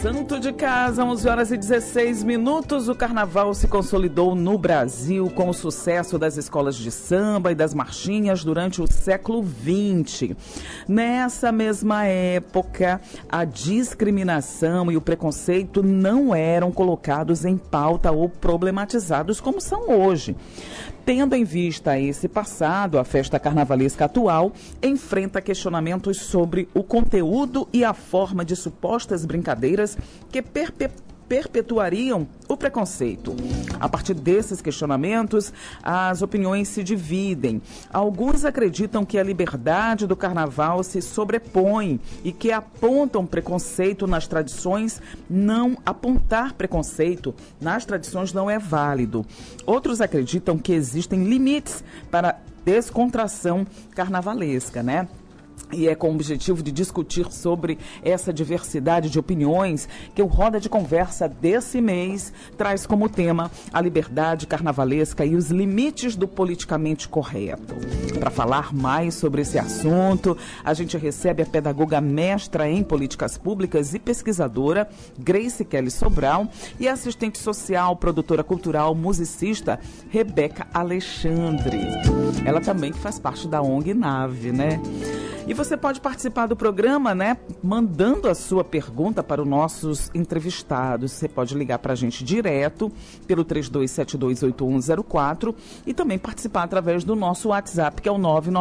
Santo de Casa, 11 horas e 16 minutos. O carnaval se consolidou no Brasil com o sucesso das escolas de samba e das marchinhas durante o século XX. Nessa mesma época, a discriminação e o preconceito não eram colocados em pauta ou problematizados como são hoje. Tendo em vista esse passado, a festa carnavalesca atual enfrenta questionamentos sobre o conteúdo e a forma de supostas brincadeiras que perpetuariam o preconceito. A partir desses questionamentos, as opiniões se dividem. Alguns acreditam que a liberdade do carnaval se sobrepõe e que apontam preconceito nas tradições. Não apontar preconceito nas tradições não é válido. Outros acreditam que existem limites para descontração carnavalesca, né? E é com o objetivo de discutir sobre essa diversidade de opiniões que o Roda de Conversa desse mês traz como tema a liberdade carnavalesca e os limites do politicamente correto. Para falar mais sobre esse assunto, a gente recebe a pedagoga mestra em políticas públicas e pesquisadora Grace Kelly Sobral e a assistente social, produtora cultural, musicista Rebeca Alexandre. Ela também faz parte da ONG Nave, né? E você pode participar do programa, né? Mandando a sua pergunta para os nossos entrevistados. Você pode ligar para a gente direto pelo 32728104 e também participar através do nosso WhatsApp, que é o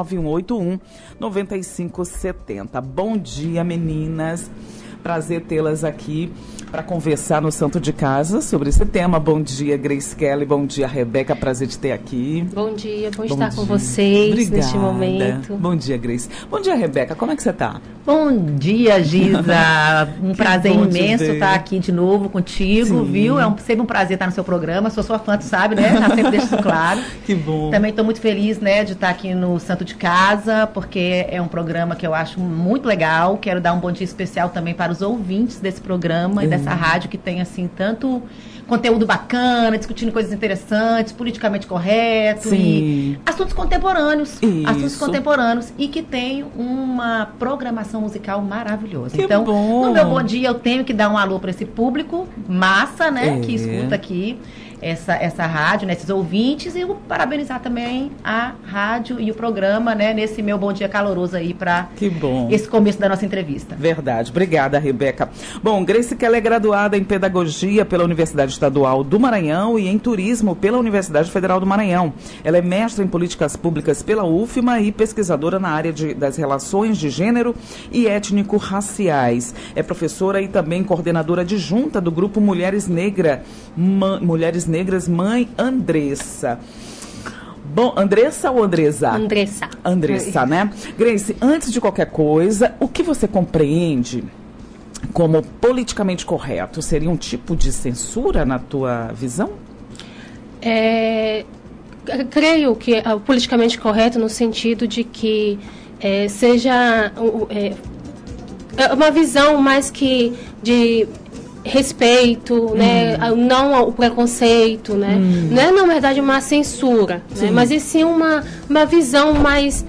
99181-9570. Bom dia, meninas. Prazer tê-las aqui para conversar no Santo de Casa sobre esse tema. Bom dia, Grace Kelly. Bom dia, Rebeca. Prazer de ter aqui. Bom dia, bom estar com vocês. Obrigada. Neste momento. Bom dia, Grace. Bom dia, Rebeca. Como é que você está? Bom dia, Giza. Um prazer imenso estar aqui de novo contigo, sim, viu? É sempre um prazer estar no seu programa. Sou sua fã, tu sabe, né? Já sempre deixo isso claro. Que bom. Também estou muito feliz, né, de estar aqui no Santo de Casa, porque é um programa que eu acho muito legal. Quero dar um bom dia especial também para os ouvintes desse programa e dessa rádio que tem, assim, tanto conteúdo bacana, discutindo coisas interessantes, politicamente correto, sim, e assuntos contemporâneos. Isso. Assuntos contemporâneos e que tem uma programação musical maravilhosa. Que então, bom. No meu bom dia, eu tenho que dar um alô para esse público massa, né, que escuta aqui essa rádio, né, esses ouvintes, e eu parabenizar também a rádio e o programa, né, nesse meu bom dia caloroso aí para esse começo da nossa entrevista. Verdade. Obrigada, Rebeca. Bom, Grace Kelly é graduada em Pedagogia pela Universidade Estadual do Maranhão e em Turismo pela Universidade Federal do Maranhão. Ela é mestra em Políticas Públicas pela UFMA e pesquisadora na área das relações de gênero e étnico-raciais. É professora e também coordenadora adjunta do grupo Mulheres Negras, Mãe Andressa. Bom, Andressa ou Andresa? Andressa. Andressa, né? Grace, antes de qualquer coisa, o que você compreende como politicamente correto? Seria um tipo de censura na tua visão? Creio que é politicamente correto no sentido de que seja uma visão mais que de respeito, né? Não o preconceito, né? Não é, na verdade, uma censura, né? Mas e sim uma visão mais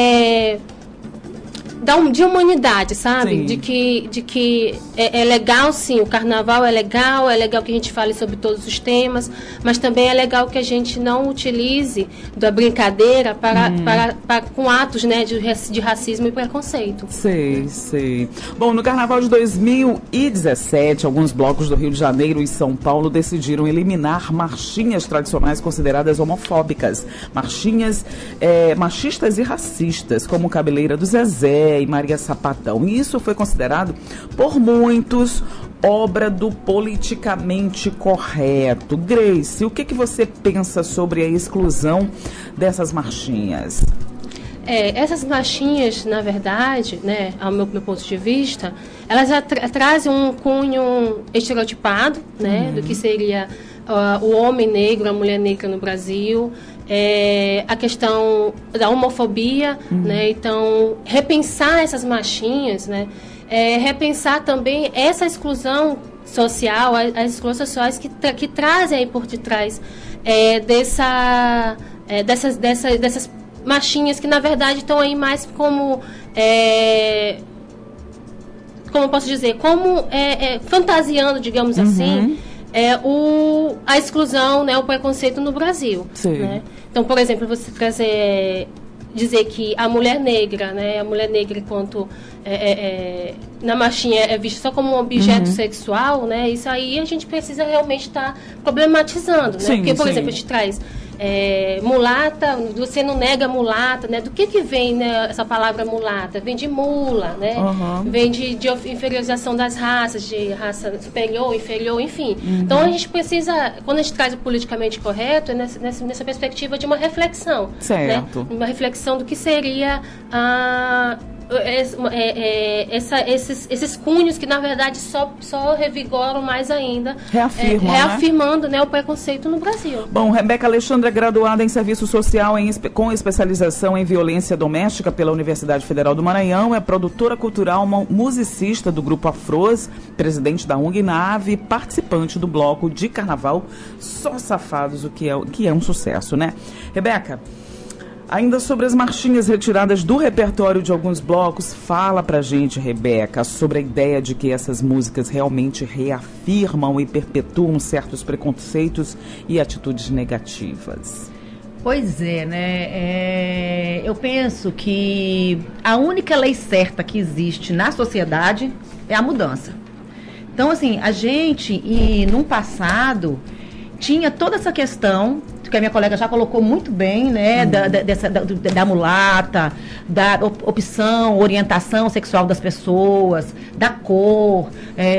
de humanidade, sabe? De que é legal, sim, o carnaval é legal que a gente fale sobre todos os temas, mas também é legal que a gente não utilize da brincadeira com atos, né, de racismo e preconceito. Sei. Bom, no Carnaval de 2017, alguns blocos do Rio de Janeiro e São Paulo decidiram eliminar marchinhas tradicionais consideradas homofóbicas, marchinhas machistas e racistas, como Cabeleira do Zezé e Maria Sapatão. E isso foi considerado por muitos obra do politicamente correto. Grace, o que você pensa sobre a exclusão dessas marchinhas? Essas marchinhas, na verdade, né, ao meu ponto de vista, elas trazem um cunho estereotipado, né, do que seria o homem negro, a mulher negra no Brasil, a questão da homofobia, né, então repensar essas marchinhas, né, repensar também essa exclusão social, as exclusões sociais que trazem aí por detrás dessas marchinhas que na verdade estão aí mais como como eu posso dizer, como fantasiando, digamos assim, a exclusão, né, o preconceito no Brasil. Né? Então, por exemplo, você dizer que a mulher negra, né, enquanto na marchinha é vista só como um objeto sexual, né, isso aí a gente precisa realmente estar problematizando, né? Porque, por exemplo, a gente traz mulata, você não nega mulata, né? Do que vem, né, essa palavra mulata? Vem de mula, né? Vem de inferiorização das raças, de raça superior, inferior, enfim. Então a gente precisa, quando a gente traz o politicamente correto, é nessa perspectiva de uma reflexão. Certo. Né? Uma reflexão do que seria esses cunhos que na verdade só revigoram mais ainda, reafirmando, né, o preconceito no Brasil. Bom, Rebeca Alexandre é graduada em Serviço Social com especialização em Violência Doméstica pela Universidade Federal do Maranhão, é produtora cultural, musicista do Grupo Afros, presidente da ONG Nave, participante do bloco de carnaval Só Safados, o que é um sucesso, né? Rebeca, ainda sobre as marchinhas retiradas do repertório de alguns blocos, fala pra gente, Rebeca, sobre a ideia de que essas músicas realmente reafirmam e perpetuam certos preconceitos e atitudes negativas. Pois é, né? Eu penso que a única lei certa que existe na sociedade é a mudança. Então, assim, a gente, num passado, tinha toda essa questão que a minha colega já colocou muito bem, né, da mulata, da opção, orientação sexual das pessoas, da cor,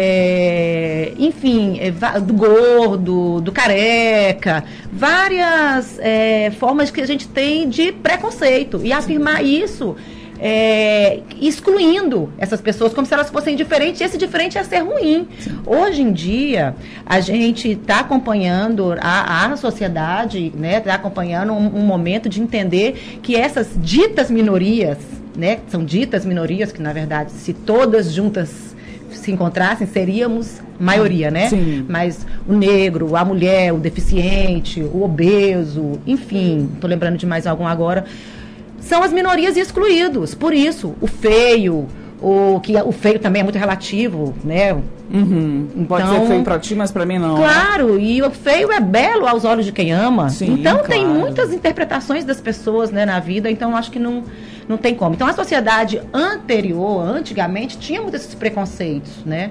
enfim, do gordo, do careca, várias formas que a gente tem de preconceito, e afirmar isso excluindo essas pessoas como se elas fossem diferentes, e esse diferente ia ser ruim. Hoje em dia, a gente está acompanhando a sociedade, né, está acompanhando um momento de entender que essas ditas minorias, né, são ditas minorias que, na verdade, se todas juntas se encontrassem, seríamos maioria, né? Sim. Mas o negro, a mulher, o deficiente, o obeso, enfim, estou lembrando de mais algum agora, são as minorias excluídos. Por isso, o feio, o feio também é muito relativo, né? Então, pode ser feio pra ti, mas pra mim não. Claro, né? E o feio é belo aos olhos de quem ama. Sim, então, claro. Tem muitas interpretações das pessoas, né, na vida, então acho que não tem como. Então, a sociedade antigamente, tinha muitos esses preconceitos, né?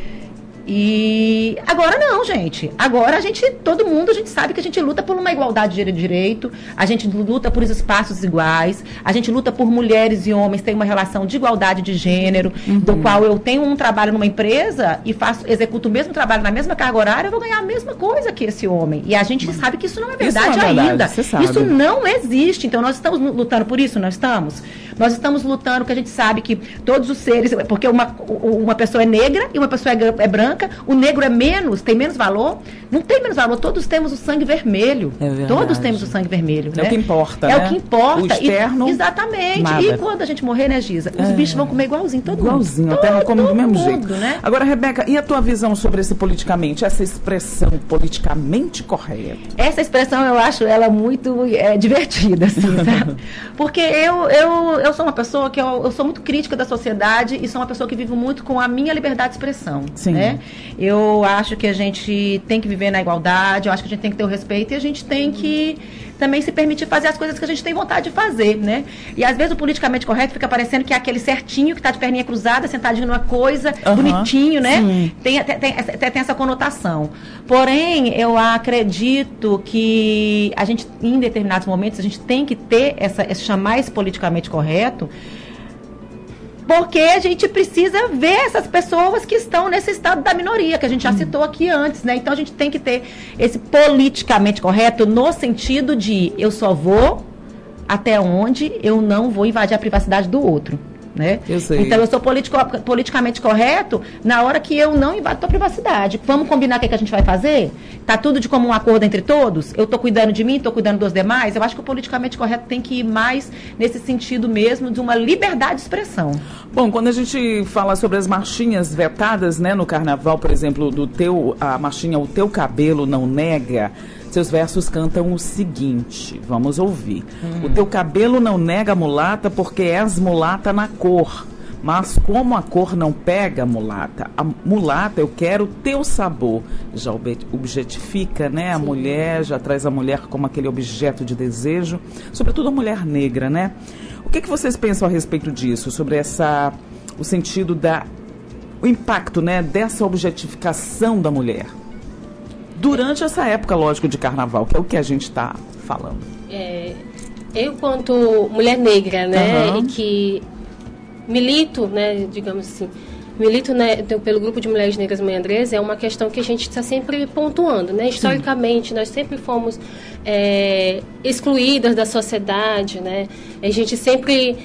E agora não, gente. Agora todo mundo sabe que a gente luta por uma igualdade de direito, a gente luta por espaços iguais, a gente luta por mulheres e homens terem uma relação de igualdade de gênero, do qual eu tenho um trabalho numa empresa e executo o mesmo trabalho na mesma carga horária, eu vou ganhar a mesma coisa que esse homem. E a gente sabe que isso não é verdade ainda. Isso não existe. Então nós estamos lutando por isso, não estamos? Nós estamos lutando porque a gente sabe que todos os seres, porque uma pessoa é negra e uma pessoa é branca, o negro tem menos valor? Não tem menos valor, todos temos o sangue vermelho. Todos temos o sangue vermelho. É, né? O que importa, né? O que importa. O externo, exatamente. Nada. E quando a gente morrer, né, Giza? Os bichos vão comer igualzinho, igualzinho, a terra come do mesmo jeito. Né? Agora, Rebeca, e a tua visão sobre esse politicamente, essa expressão politicamente correta? Essa expressão eu acho ela muito divertida, assim, sabe? Porque eu sou uma pessoa que eu sou muito crítica da sociedade e sou uma pessoa que vivo muito com a minha liberdade de expressão. Sim. Né? Eu acho que a gente tem que viver na igualdade, eu acho que a gente tem que ter o respeito e a gente tem que também se permitir fazer as coisas que a gente tem vontade de fazer, né? E às vezes o politicamente correto fica parecendo que é aquele certinho que está de perninha cruzada, sentadinho numa coisa, bonitinho, né? Tem essa conotação. Porém, eu acredito que a gente, em determinados momentos, a gente tem que ter chamar esse politicamente correto, porque a gente precisa ver essas pessoas que estão nesse estado da minoria, que a gente já citou aqui antes, né? Então a gente tem que ter esse politicamente correto no sentido de eu só vou até onde eu não vou invadir a privacidade do outro. Né? Eu sei. Então eu sou politicamente correto na hora que eu não invado a tua privacidade. Vamos combinar o que a gente vai fazer? Tá tudo de comum acordo entre todos? Eu tô cuidando de mim, tô cuidando dos demais? Eu acho que o politicamente correto tem que ir mais nesse sentido mesmo de uma liberdade de expressão. Bom, quando a gente fala sobre as marchinhas vetadas, né, no carnaval, por exemplo, a marchinha O Teu Cabelo Não Nega, seus versos cantam o seguinte, vamos ouvir. O teu cabelo não nega mulata porque és mulata na cor, Mas como a cor não pega, mulata, a mulata, eu quero teu sabor. Já objetifica, né? A mulher, já traz a mulher como aquele objeto de desejo, sobretudo a mulher negra, né? O que vocês pensam a respeito disso, sobre o sentido o impacto, né, dessa objetificação da mulher? Durante essa época, lógico, de carnaval, que é o que a gente está falando. Eu, quanto mulher negra, né, e que milito, né, digamos assim, né, pelo grupo de mulheres negras Mãe Andresa, é uma questão que a gente está sempre pontuando, né? Historicamente, nós sempre fomos excluídas da sociedade, né? A gente sempre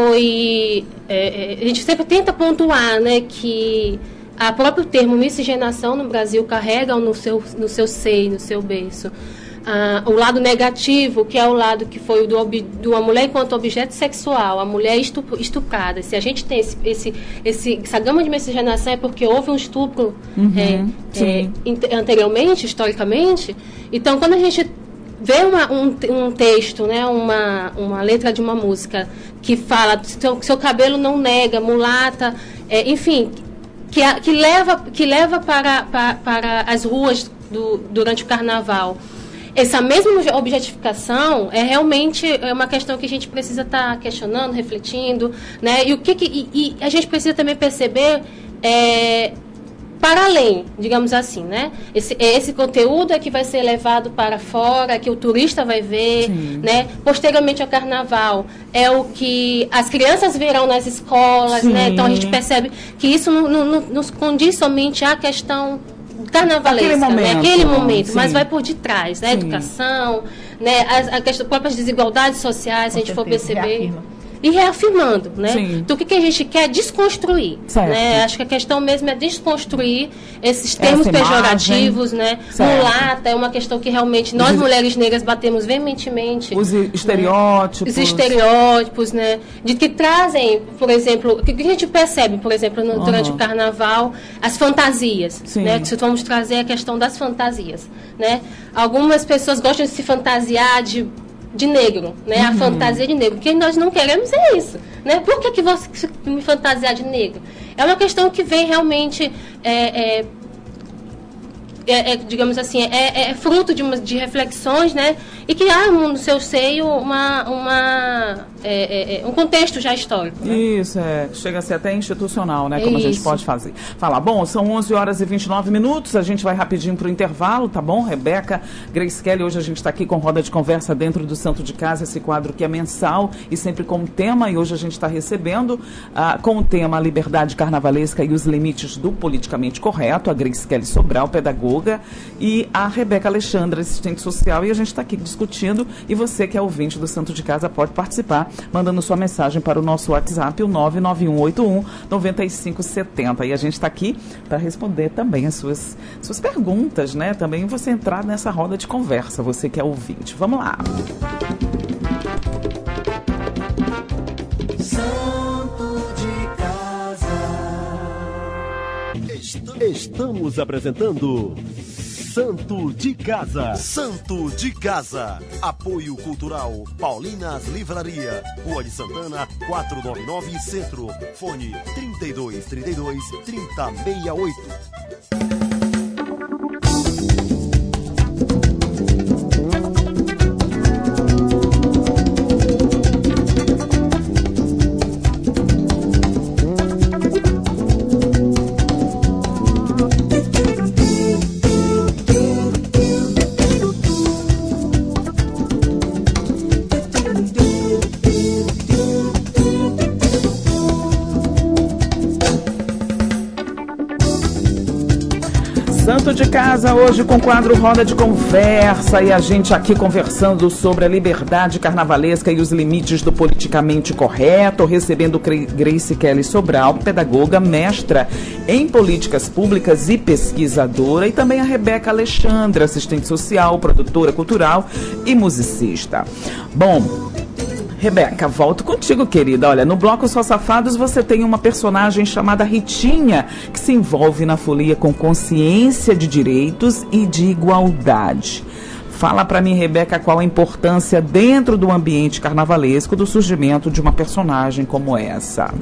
a gente sempre tenta pontuar, né, que o próprio termo miscigenação no Brasil carrega no seu seio, no seu berço, o lado negativo, que é o lado que foi do a mulher enquanto objeto sexual, a mulher estuprada. Se a gente tem essa gama de miscigenação, é porque houve um estupro anteriormente, historicamente. Então, quando a gente vê um texto, né, uma letra de uma música que fala seu cabelo não nega, mulata, enfim, que leva para as ruas durante o carnaval. Essa mesma objetificação realmente uma questão que a gente precisa estar questionando, refletindo, né? E a gente precisa também perceber para além, digamos assim, né? Esse conteúdo é que vai ser levado para fora, que o turista vai ver, né? Posteriormente ao carnaval, é o que as crianças verão nas escolas, né? Então a gente percebe que isso não nos condiz somente à questão carnavalesca, aquele momento, mas vai por detrás, né? Educação, né? As próprias desigualdades sociais, se a gente for perceber. E reafirmando, né? Então, o que a gente quer? Desconstruir, né? Acho que a questão mesmo é desconstruir esses termos pejorativos, né? Mulata é uma questão que realmente nós, mulheres negras, batemos veementemente. Os estereótipos. Os estereótipos, né? De que trazem, por exemplo, o que a gente percebe, por exemplo, durante o carnaval, as fantasias, né? Que vamos trazer a questão das fantasias, né? Algumas pessoas gostam de se fantasiar de negro, né? A fantasia de negro. Porque nós não queremos isso, né? Por que você me fantasiar de negro? É uma questão que vem realmente digamos assim, fruto de reflexões, né? E que há no seu seio um contexto já histórico. Né? Isso, chega a ser até institucional, né? Como a gente pode falar. Bom, são 11 horas e 29 minutos, a gente vai rapidinho para o intervalo, tá bom? Rebeca, Grace Kelly, hoje a gente está aqui com roda de conversa dentro do Santo de Casa, esse quadro que é mensal e sempre com um tema, e hoje a gente está recebendo com o tema Liberdade Carnavalesca e os Limites do Politicamente Correto, a Grace Kelly Sobral, pedagoga, e a Rebeca Alexandra, assistente social, e a gente está aqui discutindo, e você que é ouvinte do Santo de Casa pode participar, mandando sua mensagem para o nosso WhatsApp, o 99181-9570. E a gente está aqui para responder também as suas perguntas, né? Também você entrar nessa roda de conversa, você que é ouvinte. Vamos lá. Santo de Casa. Estamos apresentando Santo de Casa. Santo de Casa. Apoio Cultural Paulinas Livraria. Rua de Santana, 499 Centro. Fone 3232-3068. Santo de Casa, hoje com o quadro Roda de Conversa, e a gente aqui conversando sobre a liberdade carnavalesca e os limites do politicamente correto, recebendo Grace Kelly Sobral, pedagoga, mestra em políticas públicas e pesquisadora, e também a Rebeca Alexandra, assistente social, produtora cultural e musicista. Bom, Rebeca, volto contigo, querida. Olha, no bloco Só Safados você tem uma personagem chamada Ritinha, que se envolve na folia com consciência de direitos e de igualdade. Fala pra mim, Rebeca, qual a importância dentro do ambiente carnavalesco do surgimento de uma personagem como essa?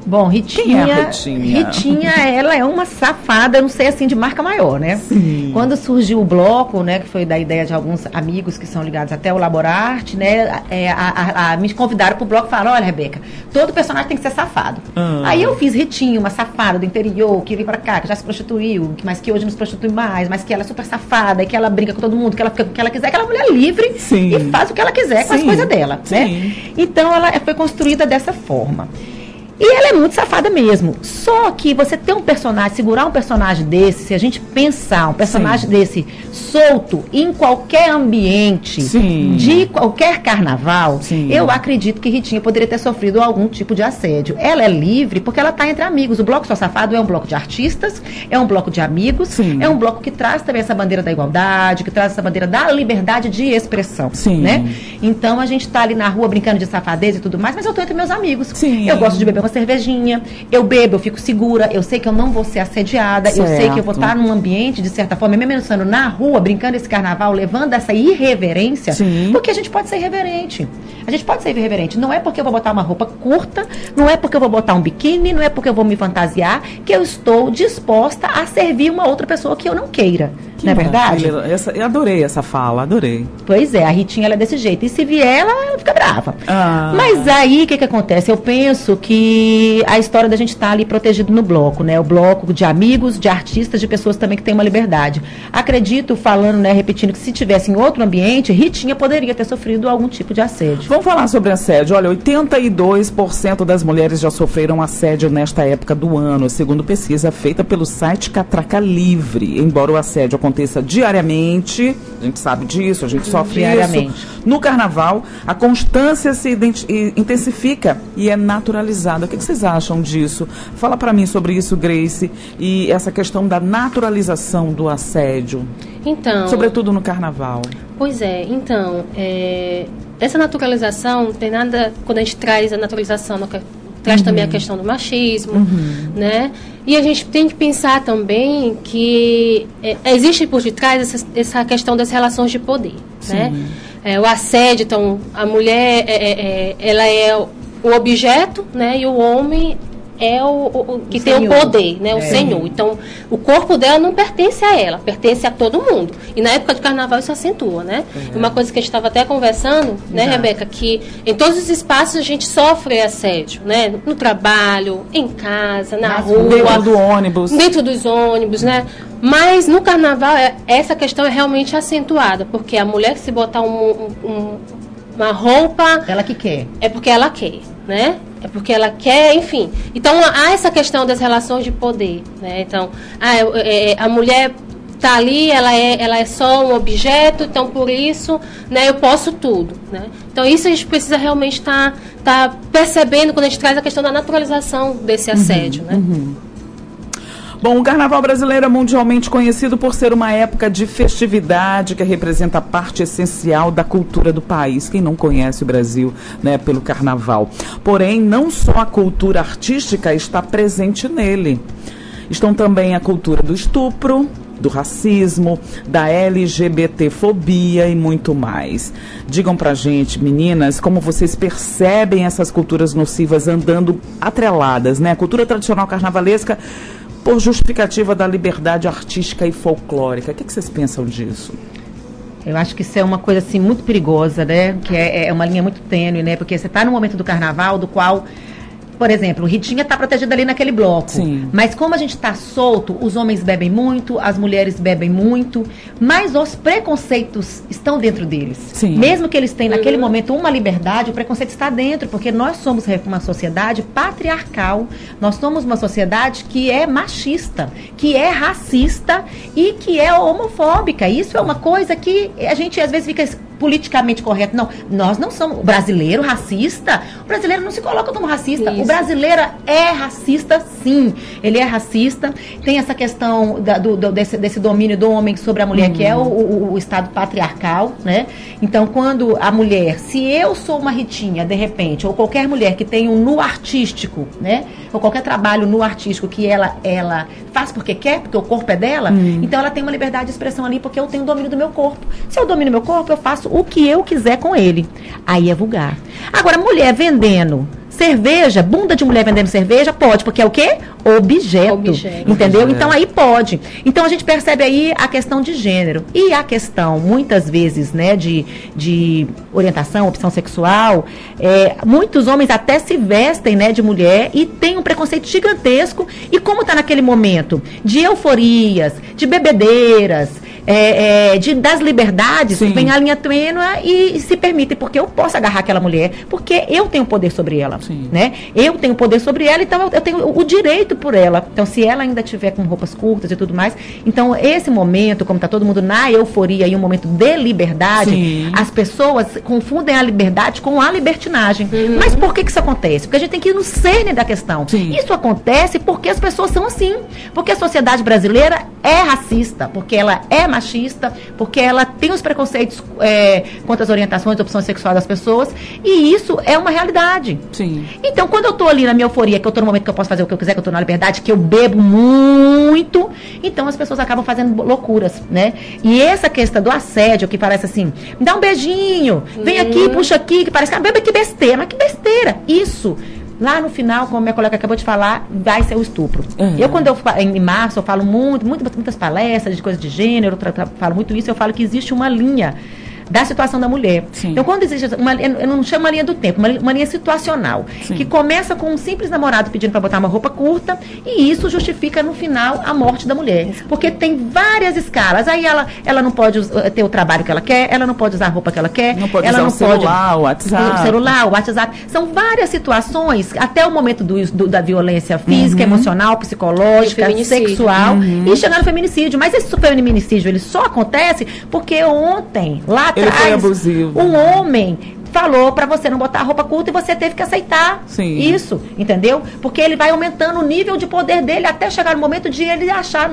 Bom, Quem é a Ritinha? Ritinha, ela é uma safada, eu não sei assim, de marca maior, né? Sim. Quando surgiu o bloco, né, que foi da ideia de alguns amigos que são ligados até o Laborarte, né, me convidaram pro bloco e falaram, olha, Rebeca, todo personagem tem que ser safado. Aí eu fiz Ritinha, uma safada do interior, que veio pra cá, que já se prostituiu, mas que hoje não se prostitui mais, mas que ela é super safada, e que ela brinca com todo mundo, que ela fica com o que ela quiser, aquela mulher livre Sim. e faz o que ela quiser com as Sim. coisas dela, né? Sim. Então ela foi construída dessa forma. E ela é muito safada mesmo. Só que você ter um personagem, segurar um personagem desse, se a gente pensar um personagem desse solto em qualquer ambiente, Sim. de qualquer carnaval, Sim. eu acredito que Ritinha poderia ter sofrido algum tipo de assédio. Ela é livre porque ela está entre amigos. O Bloco Só Safado é um bloco de artistas, é um bloco de amigos, Sim. é um bloco que traz também essa bandeira da igualdade, que traz essa bandeira da liberdade de expressão. Sim. Né? Então a gente está ali na rua brincando de safadeza e tudo mais, mas eu estou entre meus amigos. Sim. Eu gosto de beber uma cervejinha, eu bebo, eu fico segura, eu sei que eu não vou ser assediada, eu sei que eu vou estar num ambiente, de certa forma, mesmo estando na rua, brincando esse carnaval, levando essa irreverência, Sim. porque a gente pode ser irreverente. A gente pode ser irreverente. Não é porque eu vou botar uma roupa curta, não é porque eu vou botar um biquíni, não é porque eu vou me fantasiar, que eu estou disposta a servir uma outra pessoa que eu não queira. Não é verdade? Eu adorei essa fala, adorei. Pois é, a Ritinha ela é desse jeito. E se vier, ela fica brava. Ah. Mas aí, o que acontece? Eu penso que a história da gente estar ali protegido no bloco, né? O bloco de amigos, de artistas, de pessoas também que têm uma liberdade. Acredito, falando, né, repetindo, que se tivesse em outro ambiente, Ritinha poderia ter sofrido algum tipo de assédio. Vamos falar sobre assédio. Olha, 82% das mulheres já sofreram assédio nesta época do ano, segundo pesquisa feita pelo site Catraca Livre. Embora o assédio aconteça diariamente, a gente sabe disso, a gente sofre Diariamente. isso. No carnaval, a constância se intensifica e é naturalizada. O que vocês acham disso? Fala pra mim sobre isso, Grace, e essa questão da naturalização do assédio, Então, sobretudo no carnaval. pois é, então, essa naturalização tem nada, quando a gente traz a naturalização, traz também a questão do machismo, né? E a gente tem que pensar também que existe por detrás essa questão das relações de poder, né? O assédio, então, a mulher, ela é o objeto, né? E o homem é o que tem o poder, né? O senhor. Então, o corpo dela não pertence a ela, pertence a todo mundo. E na época de carnaval isso acentua, né? Uma coisa que a gente estava até conversando, né, Rebeca, que em todos os espaços a gente sofre assédio, né? No trabalho, em casa, na rua. Dentro do ônibus. Dentro dos ônibus, né? Mas no carnaval essa questão é realmente acentuada, porque a mulher que se botar uma roupa... Ela que quer. É porque ela quer, né? É porque ela quer, enfim. Então, há essa questão das relações de poder, né? Então, a mulher está ali, ela é só um objeto, então, por isso, né, eu posso tudo, né? Então, isso a gente precisa realmente tá percebendo quando a gente traz a questão da naturalização desse assédio, né? Bom, o Carnaval brasileiro é mundialmente conhecido por ser uma época de festividade que representa parte essencial da cultura do país. Quem não conhece o Brasil, né, pelo Carnaval. Porém, não só a cultura artística está presente nele. Estão também a cultura do estupro, do racismo, da LGBTfobia e muito mais. Digam pra gente, meninas, como vocês percebem essas culturas nocivas andando atreladas, né? A cultura tradicional carnavalesca por justificativa da liberdade artística e folclórica. O que vocês pensam disso? Eu acho que isso é uma coisa assim muito perigosa, né? Que é uma linha muito tênue, né? Porque você está no momento do carnaval do qual, por exemplo, Ritinha está protegida ali naquele bloco. Sim. Mas como a gente está solto, os homens bebem muito, as mulheres bebem muito, mas os preconceitos estão dentro deles. Sim. Mesmo que eles tenham naquele momento uma liberdade, o preconceito está dentro, porque nós somos uma sociedade patriarcal, nós somos uma sociedade que é machista, que é racista e que é homofóbica. Isso é uma coisa que a gente às vezes fica politicamente correto. Não, nós não somos. O brasileiro racista, o brasileiro não se coloca como racista. Isso. O brasileiro é racista, sim. Ele é racista. Tem essa questão desse domínio do homem sobre a mulher, que é o estado patriarcal, né? Então, quando a mulher, se eu sou uma Ritinha, de repente, ou qualquer mulher que tem um nu artístico, né? Ou qualquer trabalho nu artístico que ela faz porque quer, porque o corpo é dela, então ela tem uma liberdade de expressão ali, porque eu tenho domínio do meu corpo. Se eu domino meu corpo, eu faço o que eu quiser com ele. Aí é vulgar. Agora, mulher vendendo Cerveja, bunda de mulher vendendo cerveja, pode, porque é o quê? Objeto. Entendeu? Então aí pode. Então a gente percebe aí a questão de gênero. E a questão, muitas vezes, né, de orientação, opção sexual, muitos homens até se vestem, né, de mulher e tem um preconceito gigantesco. E como está naquele momento de euforias, de bebedeiras, das liberdades, vem a linha tênue e se permitem, porque eu posso agarrar aquela mulher, porque eu tenho poder sobre ela, né? Eu tenho poder sobre ela, então eu tenho o direito por ela. Então, se ela ainda tiver com roupas curtas e tudo mais, então esse momento, como está todo mundo na euforia e um momento de liberdade, as pessoas confundem a liberdade com a libertinagem. Mas por que isso acontece? Porque a gente tem que ir no cerne da questão. Isso acontece porque as pessoas são assim, porque a sociedade brasileira é racista, porque ela é machista, porque ela tem os preconceitos contra as orientações, opções sexuais das pessoas, e isso é uma realidade. Então, quando eu tô ali na minha euforia, que eu tô no momento que eu posso fazer o que eu quiser, que eu tô na liberdade, que eu bebo muito, então as pessoas acabam fazendo loucuras, né? E essa questão do assédio, que parece assim, me dá um beijinho, vem aqui, puxa aqui, que parece que bebe, que besteira, mas que besteira. Isso, lá no final, como minha colega acabou de falar, vai ser o estupro. Quando em março, eu falo muitas palestras de coisas de gênero, falo muito isso, eu falo que existe uma linha da situação da mulher. Então, quando existe eu não chamo uma linha do tempo, uma linha situacional, que começa com um simples namorado pedindo para botar uma roupa curta, e isso justifica no final a morte da mulher, porque tem várias escalas. Aí ela não pode ter o trabalho que ela quer, ela não pode usar a roupa que ela quer, não pode ela usar não o celular, o WhatsApp. São várias situações, até o momento da violência física, emocional, psicológica, sexual, e chegar no feminicídio. Mas esse feminicídio, ele só acontece porque ontem, lá ele foi abusivo. Um homem falou para você não botar roupa curta e você teve que aceitar isso, entendeu? Porque ele vai aumentando o nível de poder dele até chegar no momento de ele achar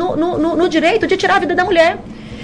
no direito de tirar a vida da mulher.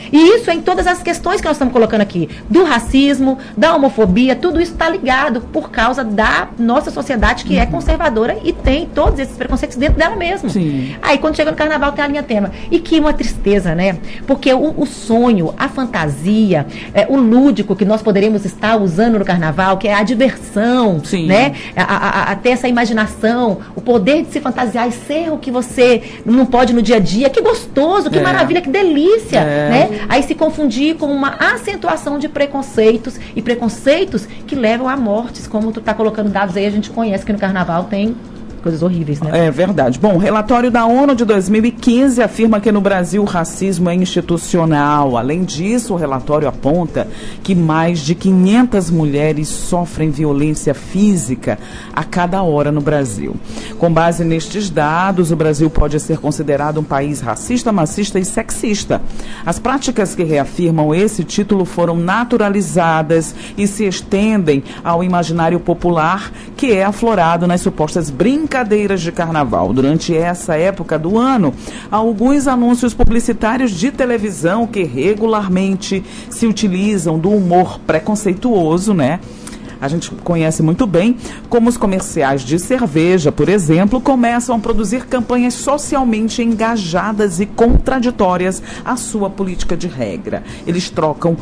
E isso é em todas as questões que nós estamos colocando aqui, do racismo, da homofobia, tudo isso está ligado por causa da nossa sociedade que é conservadora e tem todos esses preconceitos dentro dela mesma. Aí quando chega no carnaval tem a linha tênue. E que uma tristeza, né? Porque o sonho, a fantasia, o lúdico que nós poderíamos estar usando no carnaval, que é a diversão, né? A ter essa imaginação, o poder de se fantasiar e ser o que você não pode no dia a dia. Que gostoso, que maravilha, que delícia, né? Aí se confundir com uma acentuação de preconceitos, e preconceitos que levam a mortes, como tu tá colocando dados aí, a gente conhece que no carnaval tem coisas horríveis, né? É verdade. Bom, o relatório da ONU de 2015 afirma que no Brasil o racismo é institucional. Além disso, o relatório aponta que mais de 500 mulheres sofrem violência física a cada hora no Brasil. Com base nestes dados, o Brasil pode ser considerado um país racista, machista e sexista. As práticas que reafirmam esse título foram naturalizadas e se estendem ao imaginário popular, que é aflorado nas supostas brincadeiras de carnaval. Durante essa época do ano, há alguns anúncios publicitários de televisão que regularmente se utilizam do humor preconceituoso, né? A gente conhece muito bem, como os comerciais de cerveja, por exemplo, começam a produzir campanhas socialmente engajadas e contraditórias à sua política de regra. Eles trocam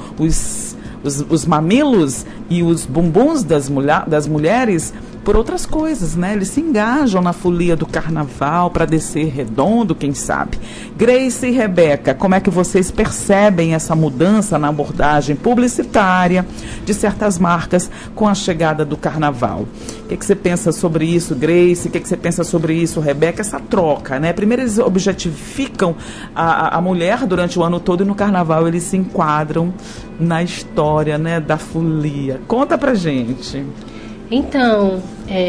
os mamilos e os bumbuns das mulheres por outras coisas, né? Eles se engajam na folia do carnaval para descer redondo, quem sabe. Grace e Rebeca, como é que vocês percebem essa mudança na abordagem publicitária de certas marcas com a chegada do carnaval? O que você pensa sobre isso, Grace? O que você pensa sobre isso, Rebeca? Essa troca, né? Primeiro eles objetificam a mulher durante o ano todo e no carnaval eles se enquadram na história, né, da folia. Conta pra gente. Então,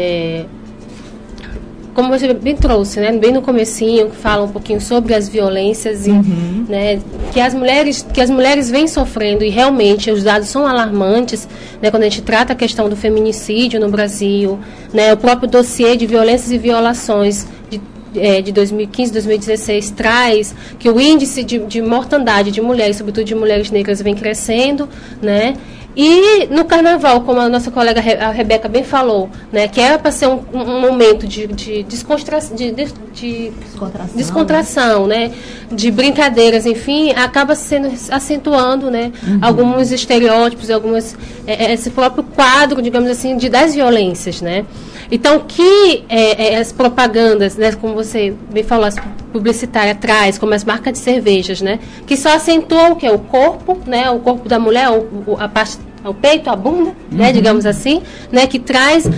como você bem trouxe, né, bem no comecinho, fala um pouquinho sobre as violências e, né, que as mulheres vêm sofrendo, e realmente os dados são alarmantes, né, quando a gente trata a questão do feminicídio no Brasil, né, o próprio dossiê de violências e violações de 2015, 2016 traz que o índice de mortandade de mulheres, sobretudo de mulheres negras, vem crescendo, né? E no carnaval, como a nossa colega a Rebeca bem falou, né, que era para ser um momento de descontração, né, de brincadeiras, enfim, acaba sendo acentuando, né, alguns estereótipos, esse próprio quadro, digamos assim, das violências, né. Então, que as propagandas, né, como você bem falou, as publicitárias traz, como as marcas de cervejas, né, que só acentuam o que é o corpo, né, o corpo da mulher, a parte, o peito, a bunda, né, digamos assim, né, que traz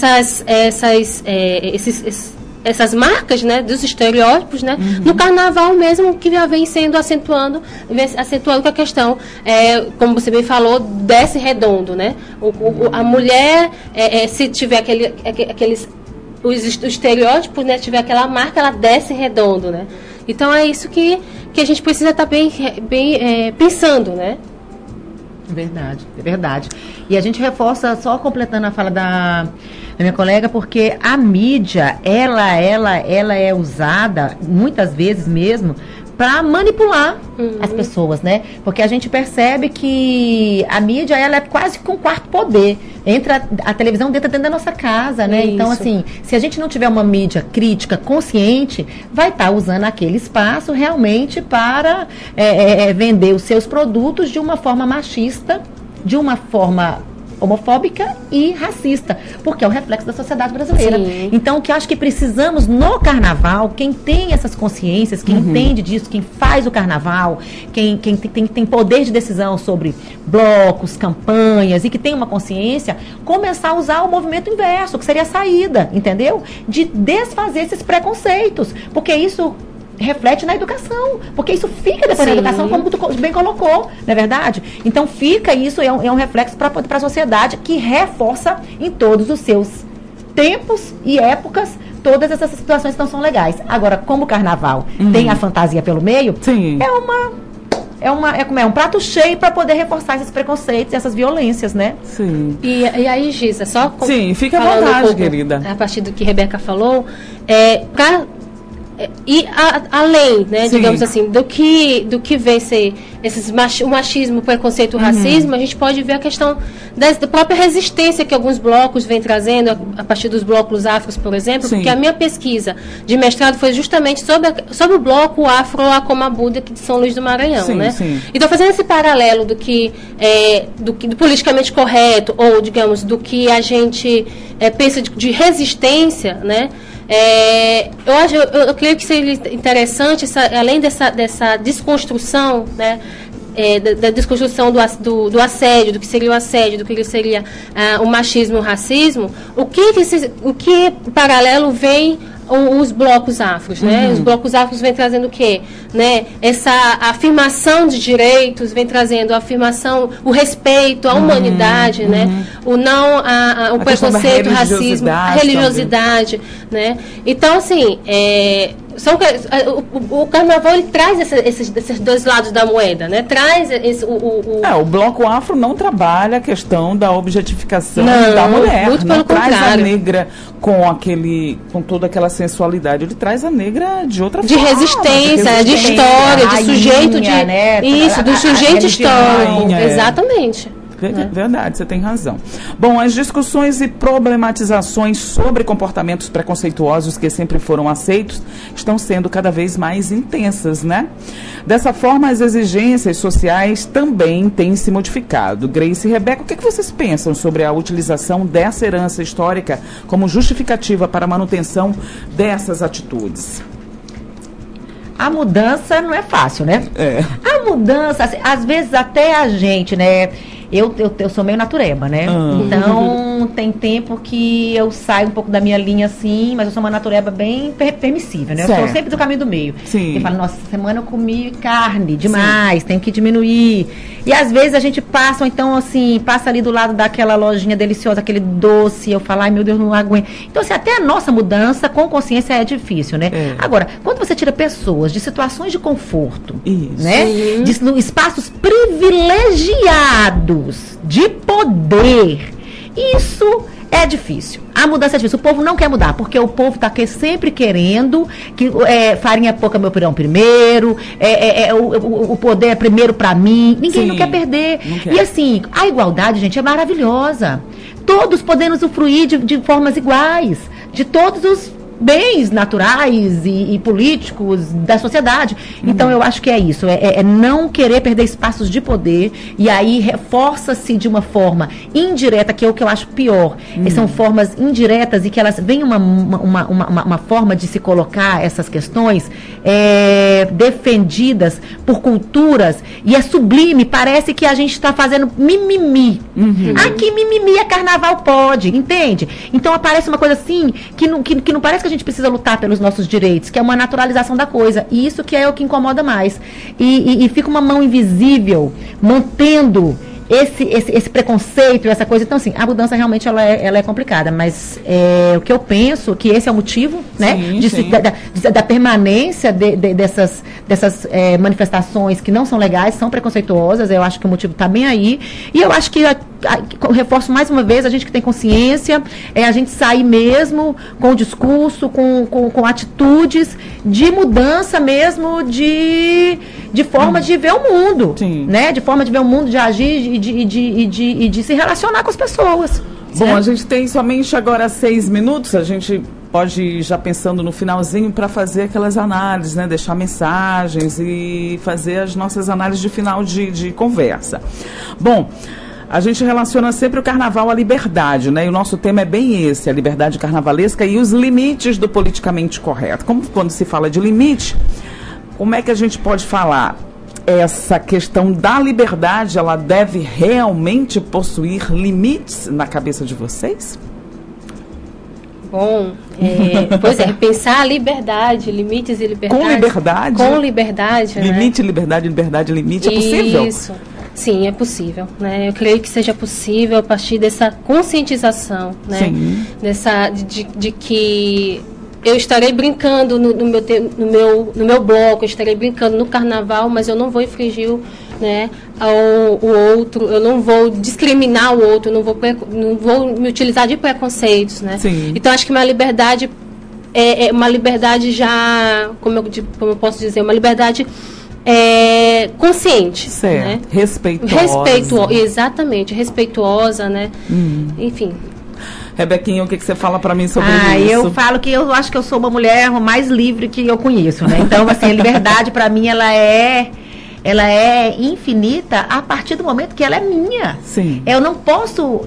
essas marcas, né, dos estereótipos, né, no carnaval mesmo, que já vem sendo acentuando com a questão, como você bem falou, desce redondo, né, a mulher, se tiver aqueles os estereótipos, né, tiver aquela marca, ela desce redondo, né, então é isso que a gente precisa estar bem pensando, né. Verdade, é verdade. E a gente reforça, só completando a fala da minha colega, porque a mídia, ela é usada, muitas vezes mesmo, para manipular as pessoas, né? Porque a gente percebe que a mídia, ela é quase que um quarto poder. A televisão dentro da nossa casa, né? Isso. Então, assim, se a gente não tiver uma mídia crítica, consciente, vai estar usando aquele espaço realmente para vender os seus produtos de uma forma machista, de uma forma homofóbica e racista, porque é o reflexo da sociedade brasileira. Sim. Então, o que eu acho que precisamos no carnaval, quem tem essas consciências, quem entende disso, quem faz o carnaval, quem tem poder de decisão sobre blocos, campanhas e que tem uma consciência, começar a usar o movimento inverso, que seria a saída, entendeu? De desfazer esses preconceitos, porque isso reflete na educação, porque isso fica depois na educação, como tu bem colocou, não é verdade? Então fica isso, é um reflexo para a sociedade que reforça em todos os seus tempos e épocas todas essas situações que não são legais. Agora, como o carnaval tem a fantasia pelo meio, Sim. É um prato cheio para poder reforçar esses preconceitos e essas violências, né? Sim. E aí, Giza, só Sim, fica à falando vontade, pouco, querida. a partir do que Rebeca falou, e além, né, Sim. digamos assim, do que vem ser o machismo, o preconceito, o racismo, a gente pode ver a questão da própria resistência que alguns blocos vêm trazendo, a partir dos blocos afros, por exemplo. Sim. Porque a minha pesquisa de mestrado foi justamente sobre o bloco afro Acomabuda de São Luís do Maranhão, sim, né? Sim. Então, fazendo esse paralelo do politicamente correto, ou, digamos, do que a gente pensa de resistência, né? Eu creio que seria interessante, além dessa desconstrução, né, da desconstrução do assédio, do que seria o assédio, do que seria o machismo e o racismo, o que paralelo vem os blocos afros, né? Os blocos afros vêm trazendo o quê? Né? Essa afirmação de direitos, vem trazendo a afirmação, o respeito à humanidade, né? O preconceito, o racismo, a religiosidade, né? Então, assim, o carnaval, ele traz esses dois lados da moeda, né? Traz o bloco afro não trabalha a questão da objetificação da mulher, muito não pelo traz contrário. a negra com toda aquela sensualidade, ele traz a negra de outra de forma, resistência, de história, de sujeito, né? Isso, do sujeito histórico, rainha, exatamente. Verdade, você tem razão. Bom, as discussões e problematizações sobre comportamentos preconceituosos que sempre foram aceitos estão sendo cada vez mais intensas, né? Dessa forma, as exigências sociais também têm se modificado. Grace e Rebeca, o que vocês pensam sobre a utilização dessa herança histórica como justificativa para a manutenção dessas atitudes? A mudança não é fácil, né? A mudança, assim, às vezes até a gente, né? Eu sou meio natureba, né? Então, tem tempo que eu saio um pouco da minha linha, assim, mas eu sou uma natureba bem permissível, né? Certo. Eu sou sempre do caminho do meio. Sim. Eu falo, nossa, essa semana eu comi carne demais, tenho que diminuir. E às vezes a gente passa, ou então, assim, passa ali do lado daquela lojinha deliciosa, aquele doce, eu falo, ai meu Deus, não aguento. Então, assim, até a nossa mudança com consciência é difícil, né? Agora, quando você tira pessoas de situações de conforto, né? De espaços privilegiados, de poder, isso é difícil. A mudança é difícil. O povo não quer mudar, porque o povo está sempre querendo que farinha pouca, meu pirão primeiro, o poder é primeiro para mim. Ninguém não quer perder. Não quer. E assim, a igualdade, gente, é maravilhosa. Todos podemos usufruir de formas iguais, de todos bens naturais e políticos da sociedade. Então, eu acho que é isso, é não querer perder espaços de poder, e aí reforça-se de uma forma indireta, que é o que eu acho pior. São formas indiretas e que elas vêm uma forma de se colocar essas questões defendidas por culturas, e é sublime, parece que a gente está fazendo mimimi. Aqui mimimi é carnaval, pode, entende? Então aparece uma coisa assim, que não parece que a gente precisa lutar pelos nossos direitos, que é uma naturalização da coisa, e isso que é o que incomoda mais. E fica uma mão invisível mantendo esse preconceito, essa coisa. Então, assim, a mudança realmente ela é complicada, mas o que eu penso que esse é o motivo, né, da permanência dessas manifestações que não são legais, são preconceituosas. Eu acho que o motivo está bem aí, e eu acho que reforço mais uma vez, a gente que tem consciência, a gente sair mesmo com o discurso, com atitudes de mudança mesmo, de forma de ver o mundo, né? De forma de ver o mundo, de agir e de se relacionar com as pessoas. Bom, certo? A gente tem somente agora 6 minutos, a gente pode ir já pensando no finalzinho para fazer aquelas análises, né? Deixar mensagens e fazer as nossas análises de final de conversa. Bom, a gente relaciona sempre o carnaval à liberdade, né? E o nosso tema é bem esse, a liberdade carnavalesca e os limites do politicamente correto. Como quando se fala de limite, como é que a gente pode falar? Essa questão da liberdade, ela deve realmente possuir limites na cabeça de vocês? Bom, pois é, pensar a liberdade, limites e liberdade. Com liberdade? Com liberdade, limite, né? liberdade, limite, é possível? Isso. Sim, é possível, né? Eu creio que seja possível a partir dessa conscientização, né? Sim. De que eu estarei brincando no meu bloco, eu estarei brincando no carnaval, mas eu não vou infringir, né, o outro, eu não vou discriminar o outro, eu não vou me utilizar de preconceitos, né? Sim. Então, acho que uma liberdade é uma liberdade já, como eu posso dizer, uma liberdade consciente, certo, né? Respeitosa. Exatamente, respeituosa, né? Enfim. Rebequinha, o que você fala para mim sobre isso? Eu falo que eu acho que eu sou uma mulher mais livre que eu conheço, né? Então, assim, a liberdade para mim, ela é infinita a partir do momento que ela é minha. Sim. Eu não posso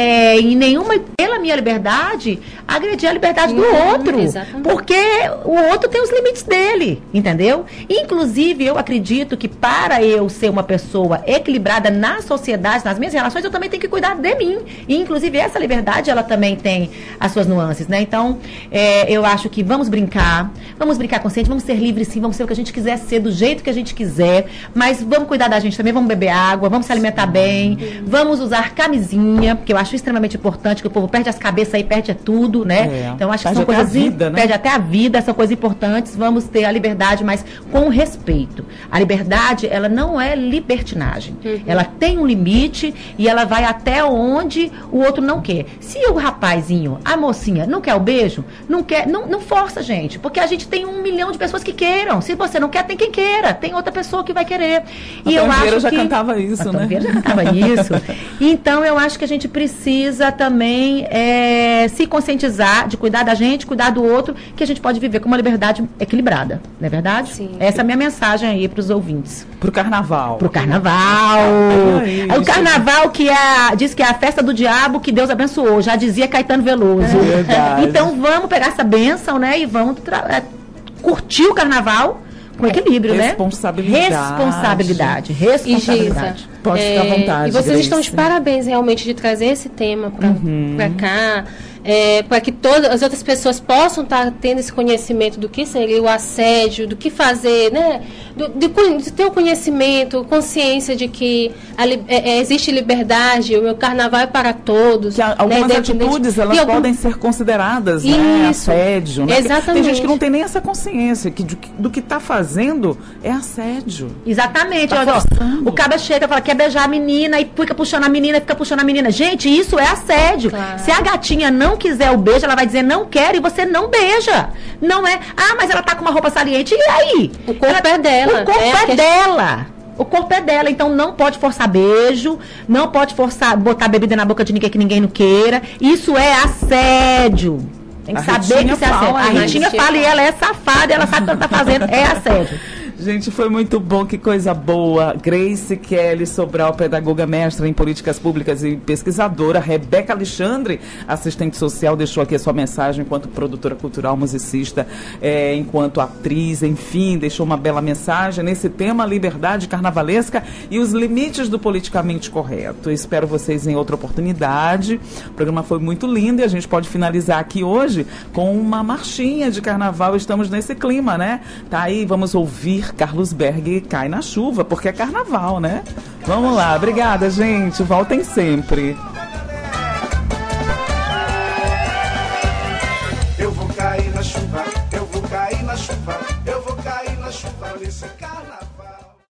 pela minha liberdade, agredir a liberdade do outro. Exatamente. Porque o outro tem os limites dele, entendeu? Inclusive, eu acredito que para eu ser uma pessoa equilibrada na sociedade, nas minhas relações, eu também tenho que cuidar de mim. E, inclusive, essa liberdade, ela também tem as suas nuances, né? Então, eu acho que vamos brincar consciente, vamos ser livres sim, vamos ser o que a gente quiser ser, do jeito que a gente quiser, mas vamos cuidar da gente também, vamos beber água, vamos se alimentar bem, vamos usar camisinha, porque eu acho extremamente importante, que o povo perde as cabeças aí, perde tudo, né? Então, acho que são coisas... Perde até a vida, são coisas importantes. Vamos ter a liberdade, mas com respeito. A liberdade, ela não é libertinagem. Ela tem um limite e ela vai até onde o outro não quer. Se o rapazinho, a mocinha, não quer o beijo, não quer, não força, gente, porque a gente tem 1 milhão de pessoas que queiram. Se você não quer, tem quem queira. Tem outra pessoa que vai querer. E eu acho que... já cantava isso, né? Já cantava isso. Então, eu acho que a gente precisa também se conscientizar de cuidar da gente, cuidar do outro, que a gente pode viver com uma liberdade equilibrada, não é verdade? Sim. Essa é a minha mensagem aí para os ouvintes. Pro carnaval. Pro carnaval. O carnaval que diz que é a festa do diabo que Deus abençoou, já dizia Caetano Veloso. Verdade. Então vamos pegar essa bênção, né, e vamos curtir o carnaval com equilíbrio, responsabilidade. Responsabilidade. Pode ficar à vontade. E vocês estão de parabéns realmente de trazer esse tema para cá, para que todas as outras pessoas possam estar tendo esse conhecimento do que seria o assédio, do que fazer, né? De ter o conhecimento, consciência de que existe liberdade, o meu carnaval é para todos. Que algumas atitudes, elas podem ser consideradas, né, assédio. Né? Exatamente. Tem gente que não tem nem essa consciência que do que está fazendo é assédio. Exatamente. Tá o cara chega e fala, quer beijar a menina e fica puxando a menina, Gente, isso é assédio. Claro. Se a gatinha não quiser o beijo, ela vai dizer não quero e você não beija. Não é, mas ela tá com uma roupa saliente, e aí? O corpo é dela. O corpo é dela. O corpo é dela, então não pode forçar beijo, não pode forçar, botar bebida na boca de ninguém que ninguém não queira. Isso é assédio. Tem que saber que isso é assédio. A Ritinha fala e ela é safada, ela sabe o que ela tá fazendo, é assédio. Gente, foi muito bom, que coisa boa. Grace Kelly Sobral, pedagoga mestra em políticas públicas e pesquisadora. Rebeca Alexandre, assistente social, deixou aqui a sua mensagem enquanto produtora cultural, musicista, enquanto atriz, enfim, deixou uma bela mensagem nesse tema, liberdade carnavalesca e os limites do politicamente correto. Eu espero vocês em outra oportunidade. O programa foi muito lindo e a gente pode finalizar aqui hoje com uma marchinha de carnaval. Estamos nesse clima, né? Tá aí, vamos ouvir Carlos Berg, Cai na Chuva, porque é carnaval, né? Vamos lá, obrigada, gente. Voltem sempre. Eu vou cair na chuva, eu vou cair na chuva, eu vou cair na chuva nesse carro.